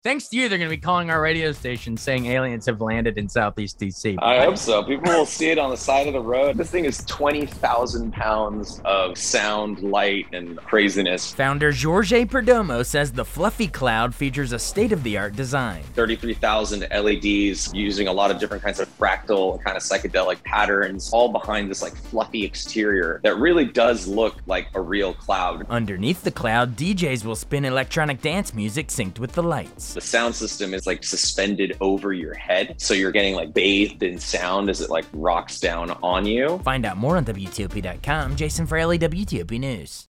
Thanks to you, they're going to be calling our radio station saying aliens have landed in Southeast DC. I hope so. People will see it on the side of the road. This thing is 20,000 pounds of sound, light, and craziness. Founder Jorge Perdomo says the Fluffy Cloud features a state-of-the-art design. 33,000 LEDs using a lot of different kinds of fractal, kind of psychedelic patterns, all behind this like fluffy exterior that really does look like a real cloud. Underneath the cloud, DJs will spin electronic dance music synced with the lights. The sound system is like suspended over your head, so you're getting like bathed in sound as it like rocks down on you. Find out more on WTOP.com. Jason Fraley, WTOP News.